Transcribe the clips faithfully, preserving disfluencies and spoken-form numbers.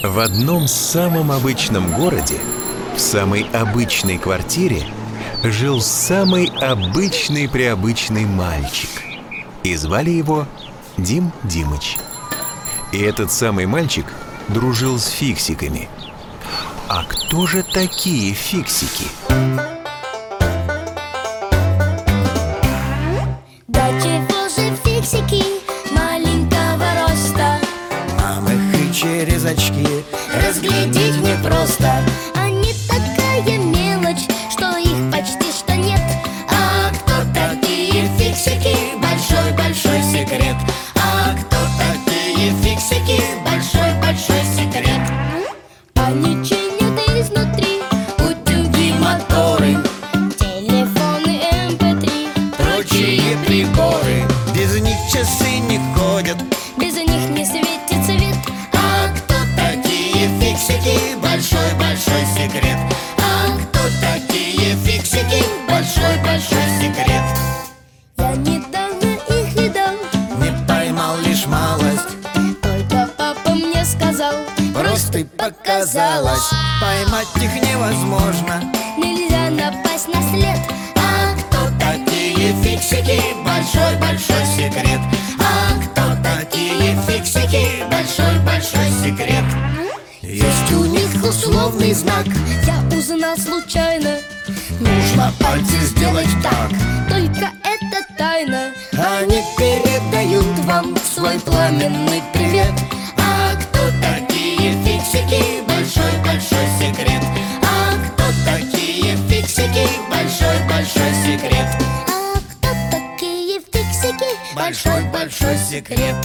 В одном самом обычном городе, в самой обычной квартире, жил самый обычный-преобычный мальчик. И звали его Дим Димыч. И этот самый мальчик дружил с фиксиками. А кто же такие фиксики? Да чего же фиксики маленького роста? Мам их и через очки разглядеть непросто. Они такая мелочь, что их почти что нет. А кто такие фиксики? Большой-большой секрет. А кто такие фиксики? Большой-большой секрет. Они чинят изнутри утюги, моторы, телефоны эм пэ три, Прочие приборы, без них часы не ходят. без них не светит свет. А кто такие фиксики? Большой-большой секрет. А кто такие фиксики? Большой-большой секрет. Я недавно их видал, Не поймал лишь малость, только папа мне сказал: просто показалось. Поймать их невозможно. нельзя напасть на след. А кто такие фиксики? Большой-большой секрет. А кто такие фиксики? Большой-большой секрет. Есть у них условный знак. Я узнал случайно, Нужно пальцы сделать так. только это тайна. Они передают вам свой пламенный привет. А кто такие фиксики? Большой-большой секрет. А кто такие фиксики? Большой-большой секрет. А кто такие фиксики? Большой-большой секрет.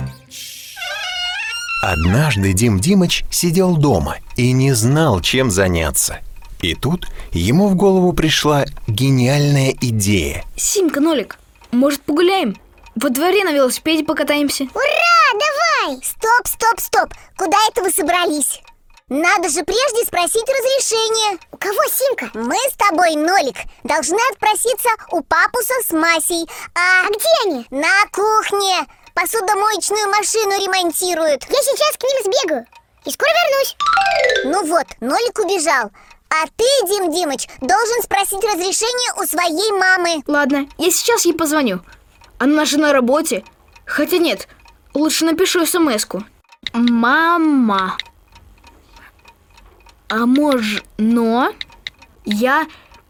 Однажды Дим Димыч сидел дома и не знал, чем заняться. И тут ему в голову пришла гениальная идея. Симка, Нолик, может, погуляем? Во дворе на велосипеде покатаемся. Ура, давай! Стоп, стоп, стоп! Куда это вы собрались? Надо же прежде спросить разрешение. У кого, Симка? Мы с тобой, Нолик, должны отпроситься у папуса с Масей. А, а где они? На кухне. Посудомоечную машину ремонтируют. Я сейчас к ним сбегаю и скоро вернусь. Ну вот, Нолик убежал. А ты, Дим Димыч, должен спросить разрешение у своей мамы. Ладно, я сейчас ей позвоню. Она же на работе. Хотя нет, лучше напишу смс-ку. Мама, а можно я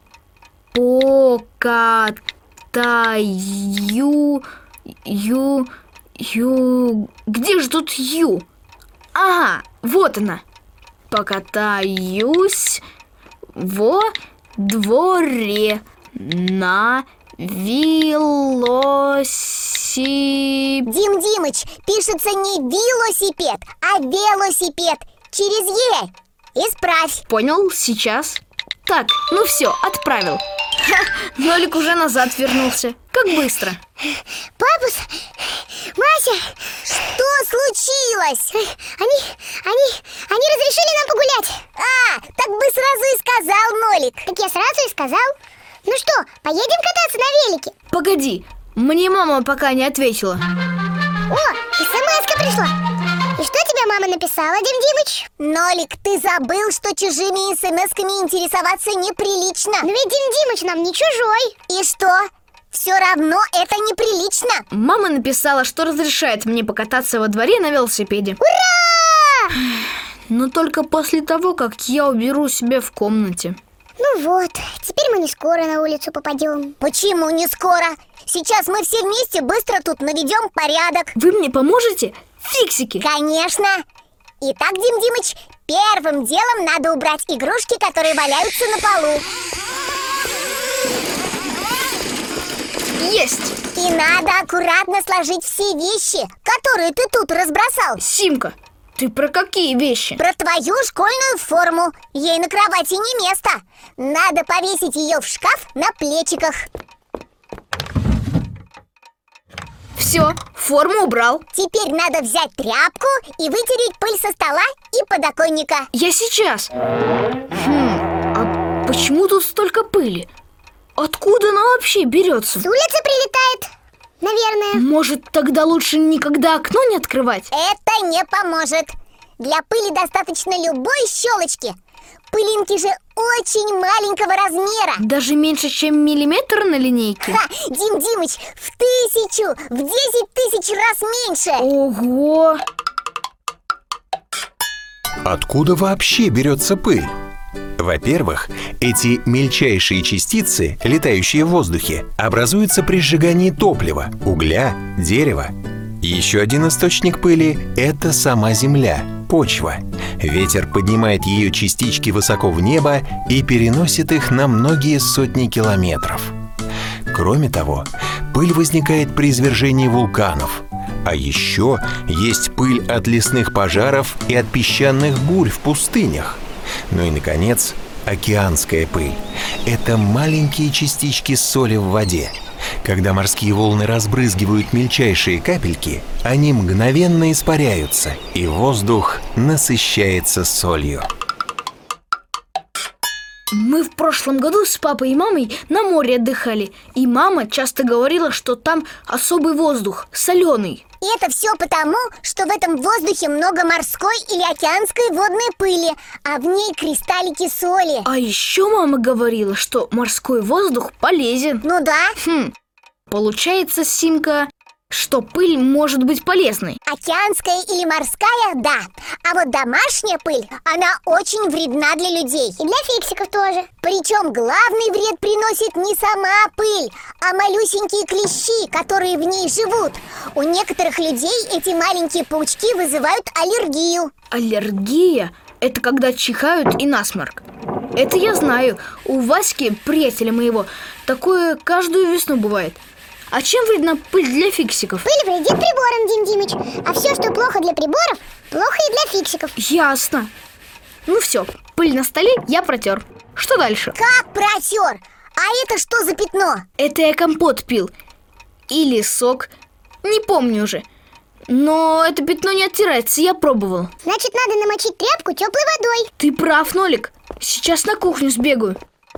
покатаю ю, ю... Где же тут ю? Ага, вот она. Покатаюсь во дворе на велосипеде. Дим Димыч, пишется не велосипед, а велосипед. Через Е. Исправь. Понял, сейчас. Так, ну все, отправил. Ха, Нолик уже назад вернулся. Как быстро. Папус, Мася, что случилось? Они, они, они разрешили нам погулять. А, так бы сразу и сказал, Нолик. Так я сразу и сказал. Ну что, поедем кататься на велике? Погоди, мне мама пока не ответила. О, смс-ка пришла. И что тебе мама написала, Дим Димыч? Нолик, ты забыл, что чужими смс-ками интересоваться неприлично. Но ведь Дим Димыч нам не чужой. И что? Все равно это неприлично. Мама написала, что разрешает мне покататься во дворе на велосипеде. Ура! Но только после того, как я уберу себя в комнате. Ну вот, теперь мы не скоро на улицу попадем. Почему не скоро? Сейчас мы все вместе быстро тут наведем порядок. Вы мне поможете, фиксики? Конечно. Итак, Дим Димыч, первым делом надо убрать игрушки, которые валяются на полу. Есть! И надо аккуратно сложить все вещи, которые ты тут разбросал. Симка, ты про какие вещи? Про твою школьную форму. Ей на кровати не место. Надо повесить ее в шкаф на плечиках. Все, форму убрал. Теперь надо взять тряпку и вытереть пыль со стола и подоконника. Я сейчас. Хм, а почему тут столько пыли? Откуда она вообще берется? С улицы прилетает, наверное. Может, тогда лучше никогда окно не открывать? Это не поможет. Для пыли достаточно любой щелочки. Пылинки же очень маленького размера. Даже меньше, чем миллиметр на линейке? Ха, Дим Димыч, в тысячу, в десять тысяч раз меньше. Ого! Откуда вообще берется пыль? Во-первых, эти мельчайшие частицы, летающие в воздухе, образуются при сжигании топлива, угля, дерева. Еще один источник пыли – это сама Земля, почва. Ветер поднимает ее частички высоко в небо и переносит их на многие сотни километров. Кроме того, пыль возникает при извержении вулканов. А еще есть пыль от лесных пожаров и от песчаных бурь в пустынях. Ну и, наконец, океанская пыль. Это маленькие частички соли в воде. Когда морские волны разбрызгивают мельчайшие капельки, они мгновенно испаряются, и воздух насыщается солью. Мы в прошлом году с папой и мамой на море отдыхали, и мама часто говорила, что там особый воздух, соленый. И это все потому, что в этом воздухе много морской или океанской водной пыли, а в ней кристаллики соли. А еще мама говорила, что морской воздух полезен. Ну да, Хм, получается, Симка, что пыль может быть полезной. океанская или морская, да. А вот домашняя пыль, она очень вредна для людей. И для фиксиков тоже. Причем главный вред приносит не сама пыль, а малюсенькие клещи, которые в ней живут. У некоторых людей эти маленькие паучки вызывают аллергию. Аллергия – это когда чихают и насморк. Это я знаю. У Васьки, приятеля моего, такое каждую весну бывает. А чем вредна пыль для фиксиков? Пыль вредит приборам, Дим Димыч. А все, что плохо для приборов, плохо и для фиксиков. Ясно. Ну все, пыль на столе я протер. Что дальше? Как протер? А это что за пятно? Это я компот пил. Или сок. Не помню уже. Но это пятно не оттирается, я пробовал. Значит, надо намочить тряпку теплой водой. Ты прав, Нолик. Сейчас на кухню сбегаю.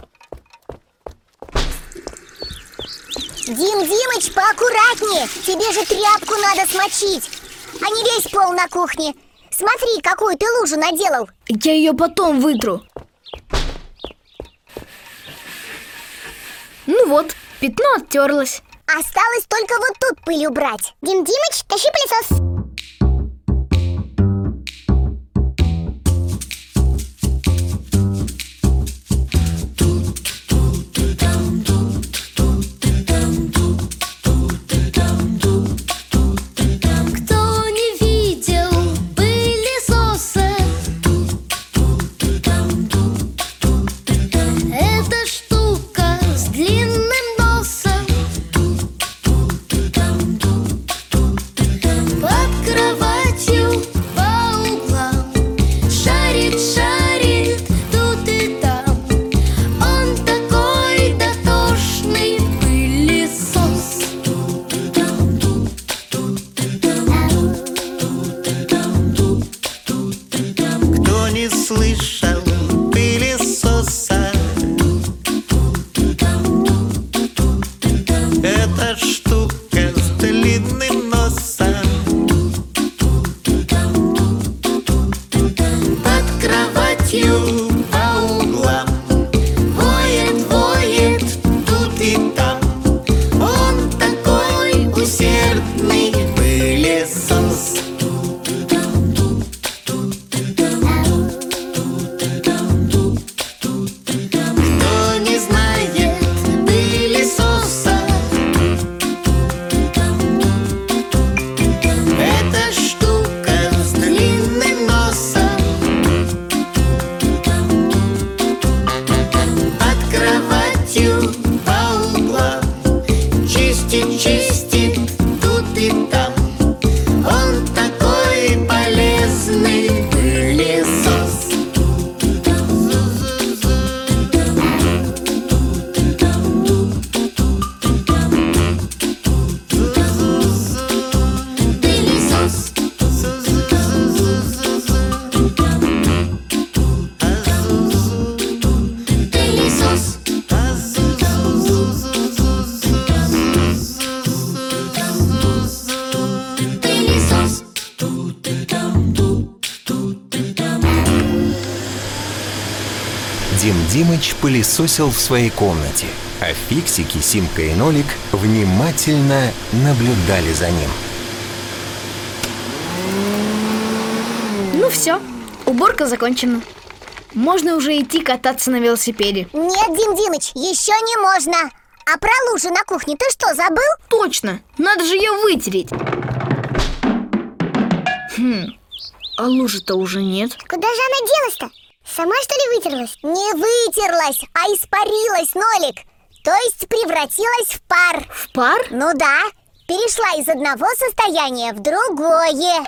Дим Димыч, поаккуратнее. Тебе же тряпку надо смочить, а не весь пол на кухне. Смотри, какую ты лужу наделал. Я ее потом вытру. Ну вот, пятно оттерлось. Осталось только вот тут пыль убрать. Дим Димыч, тащи пылесос. Кто не видел пылесоса? Это штука с длинным носом. Под кроватью по углам шарит, шарит тут и там. Он такой дотошный пылесос. Кто не слышал пылесоса? Это штука с длинным носом. Под кроватью по углам воет, воет тут и там. Он такой усердный пылесос. Дим Димыч пылесосил в своей комнате, а фиксики Симка и Нолик внимательно наблюдали за ним. Ну все, уборка закончена. Можно уже идти кататься на велосипеде. Нет, Дим Димыч, еще не можно. А про лужу на кухне ты что, забыл? Точно, надо же ее вытереть. Хм, а лужи-то уже нет. Куда же она делась-то? Сама, что ли, вытерлась? Не вытерлась, а испарилась, Нолик. То есть превратилась в пар. В пар? Ну да, перешла из одного состояния в другое.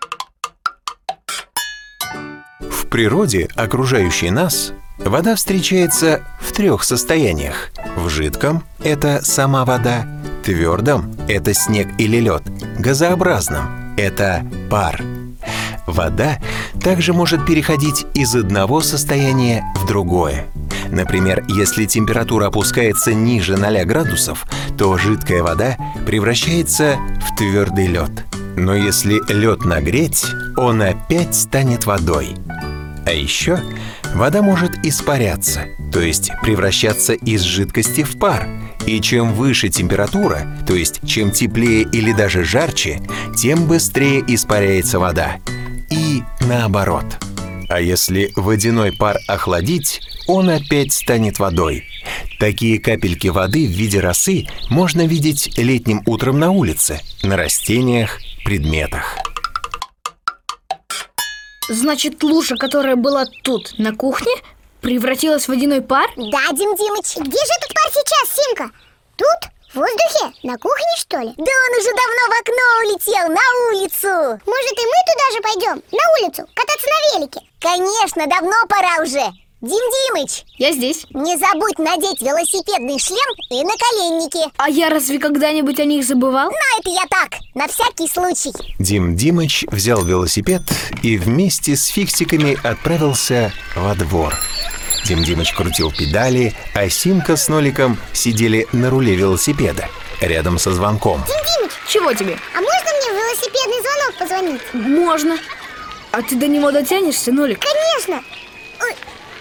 В природе, окружающей нас, вода встречается в трех состояниях. В жидком – это сама вода, твердом – это снег или лед, газообразном – это пар. Вода также может переходить из одного состояния в другое. Например, если температура опускается ниже ноля градусов, то жидкая вода превращается в твердый лед. Но если лед нагреть, он опять станет водой. А еще вода может испаряться, то есть превращаться из жидкости в пар. И чем выше температура, то есть чем теплее или даже жарче, тем быстрее испаряется вода. И наоборот. А если водяной пар охладить, он опять станет водой. Такие капельки воды в виде росы можно видеть летним утром на улице, на растениях, предметах. Значит, лужа, которая была тут, на кухне, превратилась в водяной пар? Да, Дим Димыч. Где же этот пар сейчас, Симка? Тут? В воздухе? На кухне, что ли? Да он уже давно в окно улетел, на улицу. Может, и мы туда же пойдем? На улицу? Кататься на велике? Конечно, давно пора уже. Дим Димыч, Я здесь. не забудь надеть велосипедный шлем и наколенники. А я разве когда-нибудь о них забывал? Но это я так, на всякий случай. Дим Димыч взял велосипед и вместе с фиксиками отправился во двор. Дим Димыч крутил педали, а Симка с Ноликом сидели на руле велосипеда, рядом со звонком. Дим Димыч, Чего тебе? а можно мне в велосипедный звонок позвонить? Можно. А ты до него дотянешься, Нолик? Конечно. Ой.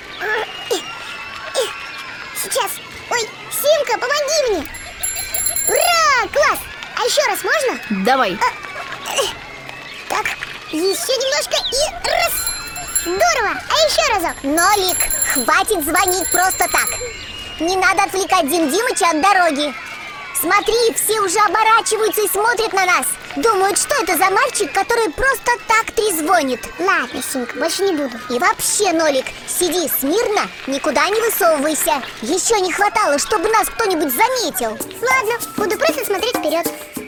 Сейчас. Ой, Симка, помоги мне. Ура, класс. А еще раз можно? Давай. Так, еще немножко и раз. Здорово, а еще разок. Нолик, хватит звонить просто так. Не надо отвлекать Дим Димыча от дороги. Смотри, все уже оборачиваются и смотрят на нас. Думают, что это за мальчик, который просто так трезвонит. Ладно, Симка, больше не буду. И вообще, Нолик, сиди смирно, никуда не высовывайся. Еще не хватало, чтобы нас кто-нибудь заметил. Ладно, буду просто смотреть вперед.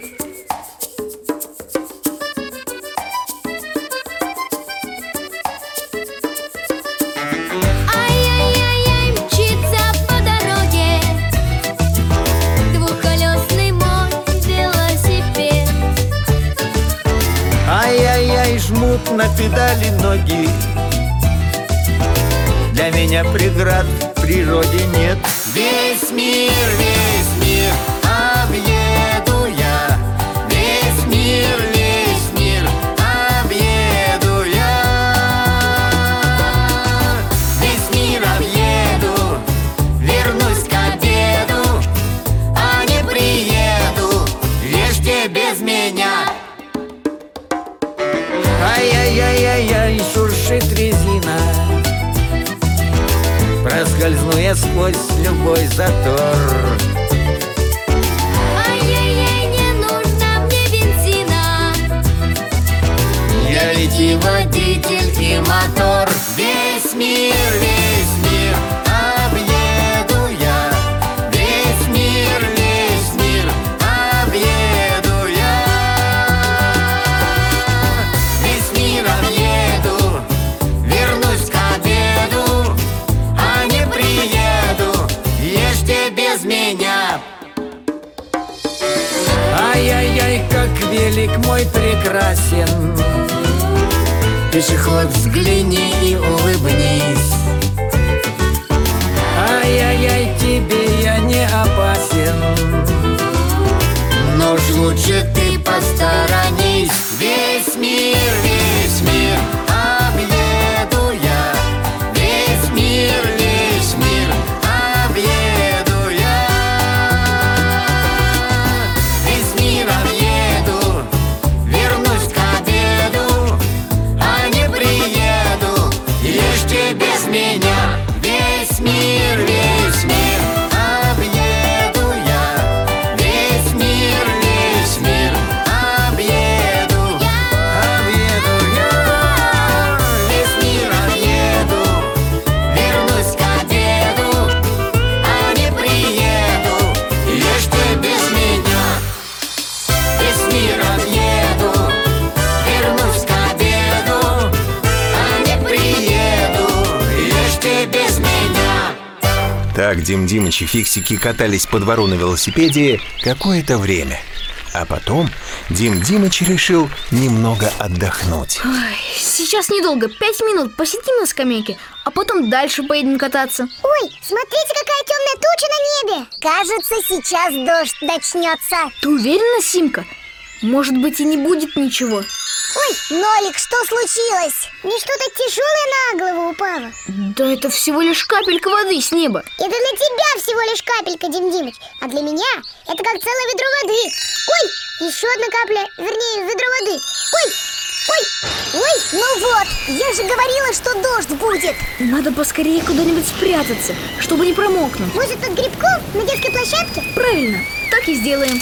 Ай-яй-яй-яй, мчится по дороге двухколесный мой велосипед. Ай-яй-яй, жмут на педали ноги. Для меня преград в природе нет. Весь мир, весь мир объеду я. Весь мир, весь мир объеду я. Весь мир объеду, вернусь к обеду, а не приеду, ешьте без меня. Ай-яй-яй-яй-яй, шуршит резина. Проскользну я сквозь любой затор. Ай-яй-яй, не нужно мне бензина. Я ведь и водитель, и мотор. Весь мир, весь мир объеду я. Весь мир, весь мир объеду я. Весь мир объеду, вернусь к обеду, а не приеду, ешьте без меня. Ай-яй-яй, как велик мой прекрасен. Пешеход, взгляни и улыбнись. Ай-яй-яй, тебе я не опасен, но уж лучше ты посторонись. Весь мир, весь мир объеду я. Весь мир, весь меня весь мир, весь мир объеду я. Весь мир, весь мир объеду я. Объеду я. Весь мир объеду. Вернусь к деду, а не приеду. Ешьте без меня. Весь мир объеду. Вернусь к деду, а не приеду. Ешьте без меня. Так Дим Димыч и Фиксики катались по двору на велосипеде какое-то время. А потом Дим Димыч решил немного отдохнуть. Ой, сейчас недолго, пять минут посидим на скамейке, а потом дальше поедем кататься. Ой, смотрите, какая темная туча на небе. Кажется, сейчас дождь начнется. Ты уверена, Симка? Может быть, и не будет ничего. Ой, Нолик, что случилось? Мне что-то тяжелое на голову упало. Да это всего лишь капелька воды с неба. Это для тебя всего лишь капелька, Дим Димыч. А для меня это как целое ведро воды. Ой, еще одна капля, вернее, ведро воды. Ой, ой, ой, ну вот, я же говорила, что дождь будет. Надо поскорее куда-нибудь спрятаться, чтобы не промокнуть. Может, под грибком на детской площадке? Правильно, так и сделаем.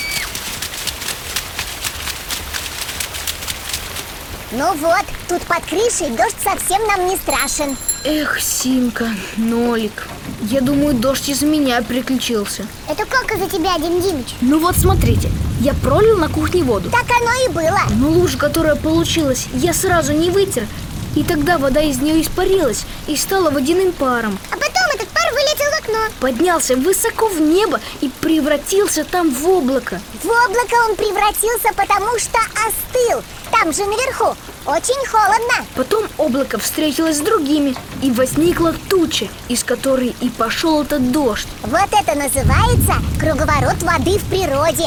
Ну вот, тут под крышей дождь совсем нам не страшен. Эх, Симка, Нолик, я думаю, дождь из-за меня приключился. Это как из-за тебя, Дим Димыч? Ну вот смотрите, я пролил на кухне воду. Так оно и было. Но лужа, которая получилась, я сразу не вытер. И тогда вода из нее испарилась и стала водяным паром. А потом этот пар вылетел в окно. Поднялся высоко в небо и превратился там в облако. В облако он превратился, потому что остыл. Там же наверху очень холодно. Потом облако встретилось с другими, и возникла туча, из которой и пошел этот дождь. Вот это называется круговорот воды в природе.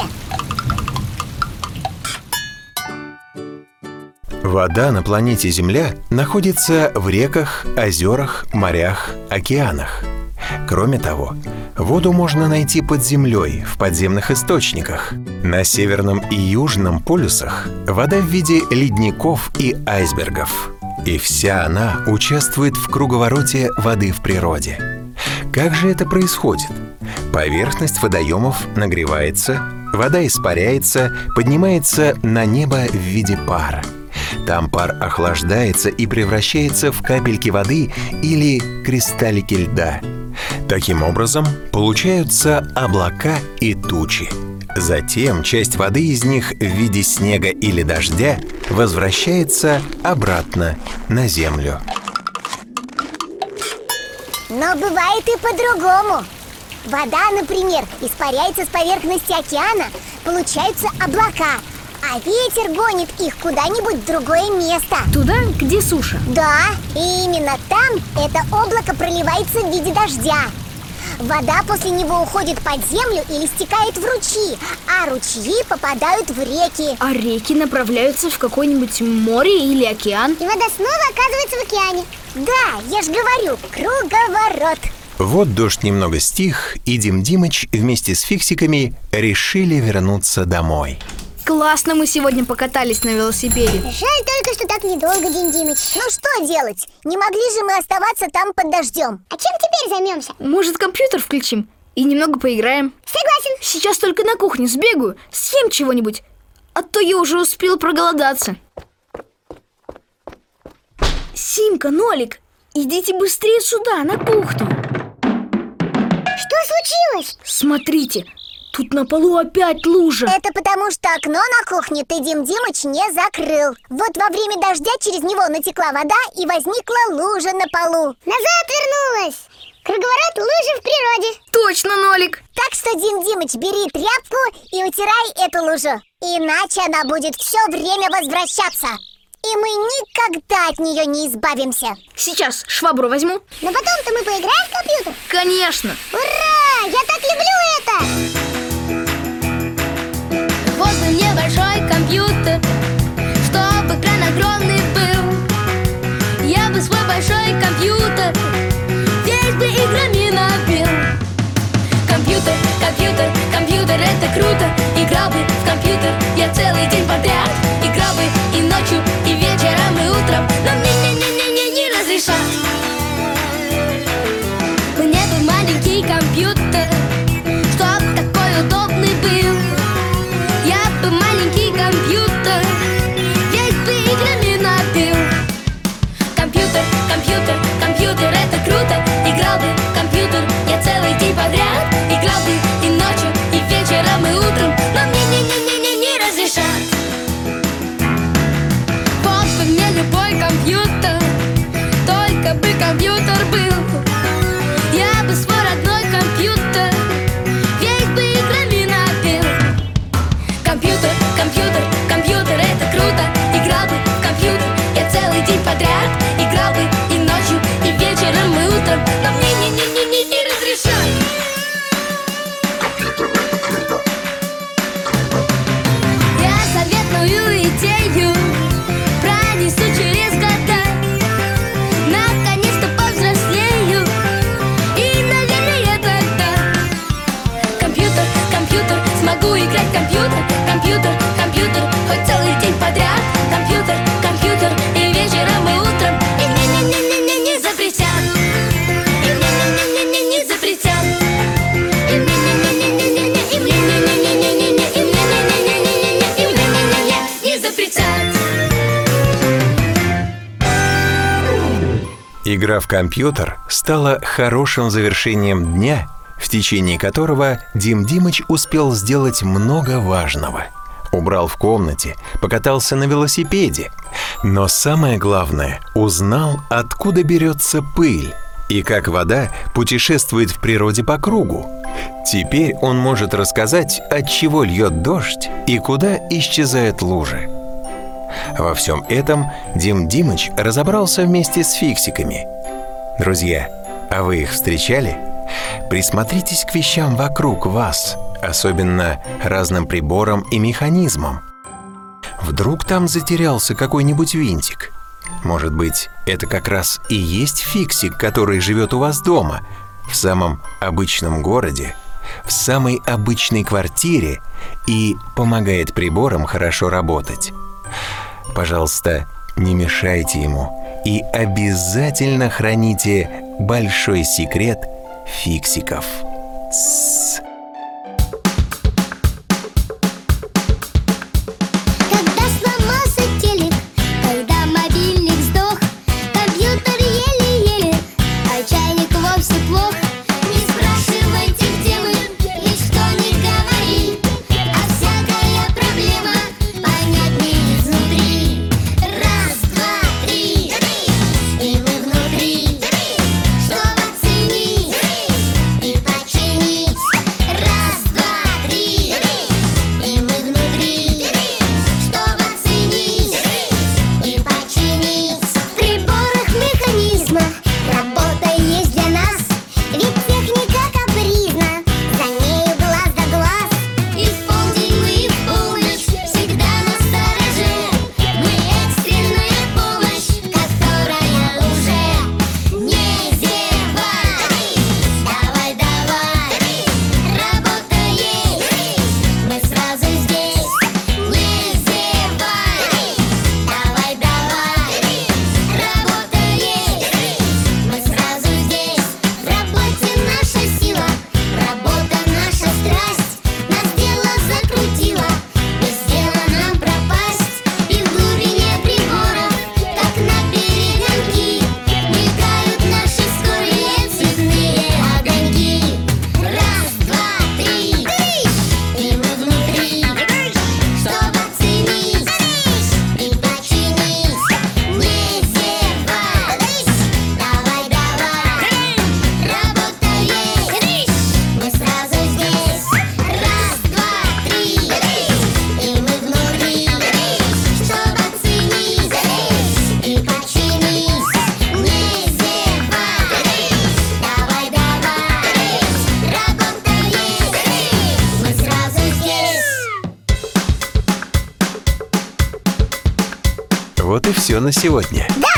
Вода на планете Земля находится в реках, озерах, морях, океанах. Кроме того, воду можно найти под землей, в подземных источниках. На северном и южном полюсах вода в виде ледников и айсбергов. И вся она участвует в круговороте воды в природе. Как же это происходит? Поверхность водоемов нагревается, вода испаряется, поднимается на небо в виде пара. Там пар охлаждается и превращается в капельки воды или кристаллики льда. Таким образом, получаются облака и тучи. Затем часть воды из них в виде снега или дождя возвращается обратно на землю. Но бывает и по-другому. Вода, например, испаряется с поверхности океана, получаются облака, а ветер гонит их куда-нибудь в другое место. Туда, где суша. Да, и именно там это облако проливается в виде дождя. Вода после него уходит под землю или стекает в ручьи, а ручьи попадают в реки. А реки направляются в какое-нибудь море или океан. И вода снова оказывается в океане. Да, я ж говорю, круговорот. Вот дождь немного стих, и Дим Димыч вместе с Фиксиками решили вернуться домой. Классно мы сегодня покатались на велосипеде. Жаль только, что так недолго, Дим Димыч. Ну что делать? Не могли же мы оставаться там под дождем. А чем теперь займемся? Может, компьютер включим и немного поиграем? Согласен. Сейчас только на кухню сбегаю, съем чего-нибудь, а то я уже успел проголодаться. Симка, Нолик, идите быстрее сюда, на кухню. Что случилось? Смотрите, тут на полу опять лужа. Это потому, что окно на кухне ты, Дим Димыч, не закрыл. Вот во время дождя через него натекла вода и возникла лужа на полу. Назад вернулась. Круговорот лужи в природе. Точно, Нолик. Так что, Дим Димыч, бери тряпку и утирай эту лужу. Иначе она будет все время возвращаться. И мы никогда от нее не избавимся. Сейчас швабру возьму. Но потом-то мы поиграем в компьютер. Конечно. Ура! Я так люблю это! Вот бы мне большой компьютер, чтобы экран огромный был. Я бы свой большой компьютер весь бы играми набил. Компьютер, компьютер, компьютер, это круто. Играл бы в компьютер я целый день подряд. Играл бы и ночью, и вечером, и утром. Но мне не-не-не-не не разрешат. компьютер, это круто. Играл бы в компьютер я целый день подряд. Играл бы и ночью, и вечером, и утром, но мне не-не-не-не не разрешат. Вот бы мне любой компьютер, только бы компьютер был. Я бы свой родной компьютер весь бы играми набил. Компьютер, компьютер, компьютер, это круто. Играл бы в компьютер я целый день подряд. Играл бы и ночью, и вечером, и утром, но мне не-не-не-не не разрешат. Я заветную идею пронесу через года. Наконец-то повзрослею, и, наверное, тогда компьютер, компьютер, смогу играть в компьютер. Компьютер, компьютер, хоть целый день подряд. Компьютер, компьютер, и вечером, и утром, и мне не-не-не-не не запретят. И мне не-не-не-не не запретят. И мне не-не-не-не-не, и мне не-не-не-не-не, и мне не-не-не-не-не, и мне не-не-не не запретят. Игра в компьютер стала хорошим завершением дня, в течение которого Дим Димыч успел сделать много важного. Убрал в комнате, покатался на велосипеде. Но самое главное, узнал, откуда берется пыль и как вода путешествует в природе по кругу. Теперь он может рассказать, от чего льет дождь и куда исчезают лужи. Во всем этом Дим Димыч разобрался вместе с фиксиками. Друзья, а вы их встречали? Присмотритесь к вещам вокруг вас, особенно разным приборам и механизмам. Вдруг там затерялся какой-нибудь винтик? Может быть, это как раз и есть фиксик, который живет у вас дома, в самом обычном городе, в самой обычной квартире и помогает приборам хорошо работать. Пожалуйста, не мешайте ему и обязательно храните большой секрет фиксиков. Тссс. Когда сломался телек, когда мобильник сдох, компьютер еле-еле, а чайник вовсе плох. Не спрашивайте, где мы, ничто не говори, а всякая проблема понятнее изнутри. Раз, два, три, и мы внутри, чтобы оценить и починить. Раз, два, три, и мы внутри, чтобы оценить и починить. В приборах механизма работа есть для нас, ведь техника капризна, за нею глаз да глаз. И в полдень мы, и в полночь, всегда настороже. Мы экстренная помощь, которая уже не зевай. Давай, давай, работа есть, мы сразу здесь. Не зевай. Давай, давай, работа есть, мы сразу здесь. В работе наша сила, работа наша страсть. Нас дело закрутило, без дела нам пропасть. И в глубине приборов, как на перегонки, мигают наши скорые цветные огоньки. Раз, два, три, и мы внутри, чтобы оценить и починить. Не зевай. Давай, давай, работа есть, мы сразу здесь. Раз, два, три, и мы внутри, чтобы оценить и починить. Не зевай. Давай, давай, работа есть, мы сразу здесь. Вот и все на сегодня. Да!